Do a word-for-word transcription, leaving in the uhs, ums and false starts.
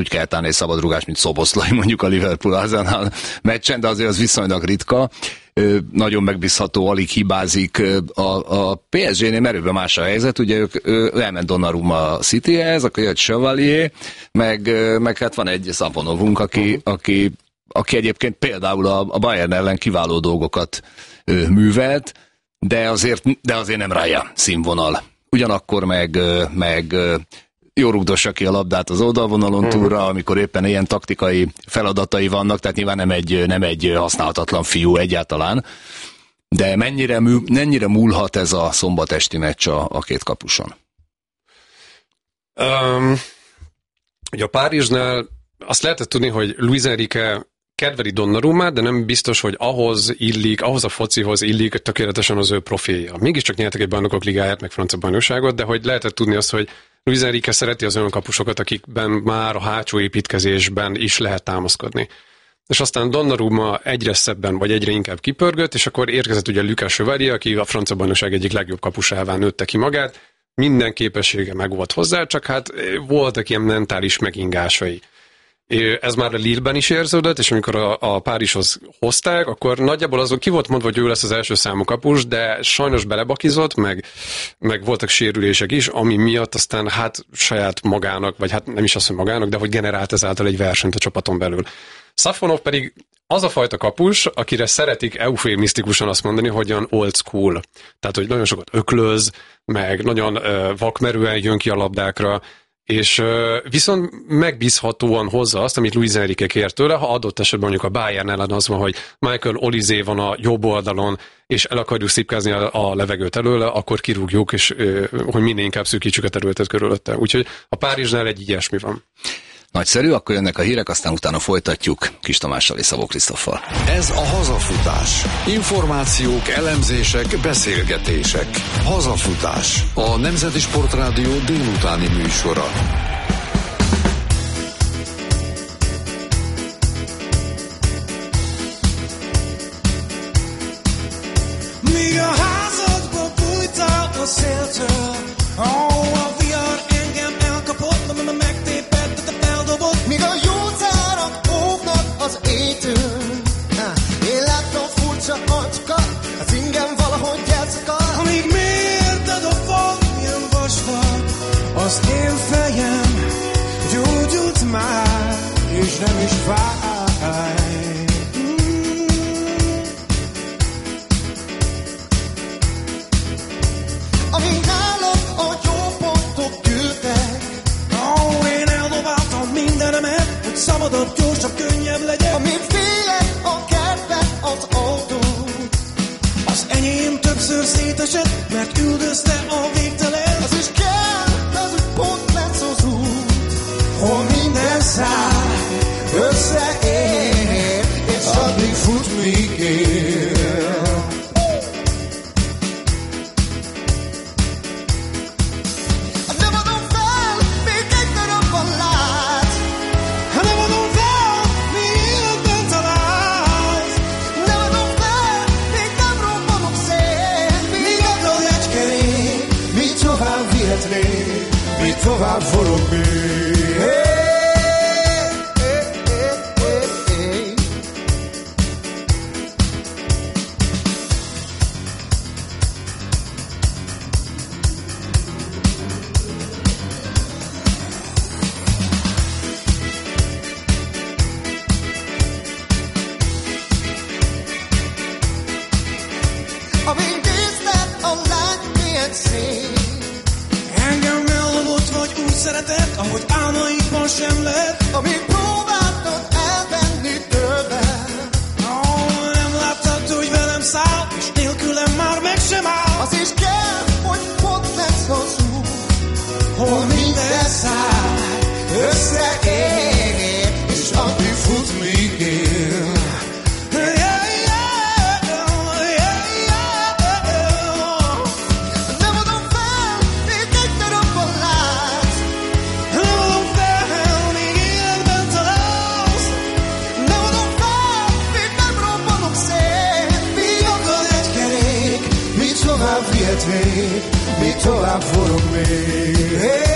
úgy kellett állni egy szabadrugás, mint Szoboszlai mondjuk a Liverpool Arsenal meccsen, de azért az viszonylag ritka. Nagyon megbízható, alig hibázik. A, a pé es gé-nél merőben más a helyzet, ugye ők ő elment Donnarumma a Cityhez, akkor jött Chevalier, meg, meg hát van egy Saponovunk, aki, aki, aki egyébként például a, a Bayern ellen kiváló dolgokat ő, művelt, de azért, de azért nem Raya színvonal. Ugyanakkor meg, meg jó rugdossa ki a labdát az oldalvonalon túlra, amikor éppen ilyen taktikai feladatai vannak, tehát nyilván nem egy, nem egy használhatatlan fiú egyáltalán, de mennyire, mennyire múlhat ez a szombatesti meccs a, a két kapuson? Um, ugye a Párizsnál azt lehetett tudni, hogy Luis Enrique kedveli Donnarummát, de nem biztos, hogy ahhoz illik, ahhoz a focihoz illik tökéletesen az ő profilja. Mégiscsak nyertek egy bajnokok ligáját, meg francia bajnokságot, de hogy lehetett tudni azt, hogy Luis Enrique szereti az olyan kapusokat, akikben már a hátsó építkezésben is lehet támaszkodni. És aztán Donnarumma egyre szebben, vagy egyre inkább kipörgött, és akkor érkezett ugye Lucas Chevalier, aki a francia bajnokság egyik legjobb kapusává nőtte ki magát. Minden képessége meg volt hozzá, csak hát voltak ilyen mentális megingásai. Ez már a Lille-ben is érződött, és amikor a, a Párizshoz hozták, akkor nagyjából azon ki volt mondva, hogy ő lesz az első számú kapus, de sajnos belebakizott, meg, meg voltak sérülések is, ami miatt aztán hát saját magának, vagy hát nem is azt, hogy magának, de hogy generált ezáltal egy versenyt a csapaton belül. Safonov pedig az a fajta kapus, akire szeretik eufémisztikusan azt mondani, hogy olyan old school. Tehát, hogy nagyon sokat öklöz, meg nagyon uh, vakmerően jön ki a labdákra, és uh, viszont megbízhatóan hozza azt, amit Luis Enrique kér tőle, ha adott esetben mondjuk a Bayern ellen az van, hogy Michael Olise van a jobb oldalon, és el akarjuk szipkázni a, a levegőt előle, akkor kirúgjuk, és uh, hogy minél inkább szűkítsük a területet körülötte. Úgyhogy a Párizsnál egy ilyesmi van. Nagyszerű, akkor jönnek a hírek, aztán utána folytatjuk Kis Tamással és Szabó Krisztoffal. Ez a Hazafutás. Információk, elemzések, beszélgetések. Hazafutás. A Nemzeti Sportrádió délutáni műsora. Míg a házadba bújtál a széltől, oh, a vihar engem elkapott, mert megtépett, de te eldobott. Míg a jócárak óvnak az éjtől, én láttam furcsa agykat, az ingem valahogy elszakad. Amíg mérted a fal, milyen vastag, az én fejem gyógyult már, és nem is fáj. Amíg nálad a jó pontok gyűltek, ó, én eldobáltam mindenemet, hogy szabadabb, gyorsabb, könnyebb legyen. Amíg félek a kertben az autó, az enyém többször szétesett, mert üldözte a végtelen. Az is kell, az úgy pont lesz az út, hol minden száj összeér, és addig fut, míg ér. Tovább forog még. Hey, hey, hey, hey, hey. Amíg nézted a lány milyen szép, engem eldobott vagy úgy szeretett, ahogy álmaikban sem lett. Amíg próbáltad elvenni tőle, oh, nem láttad, hogy velem száll, és nélkülem már meg sem áll. Az is kell, hogy pont lesz az út, hol minden száll összeér, és addig fut, míg él. Mi tovább forog még.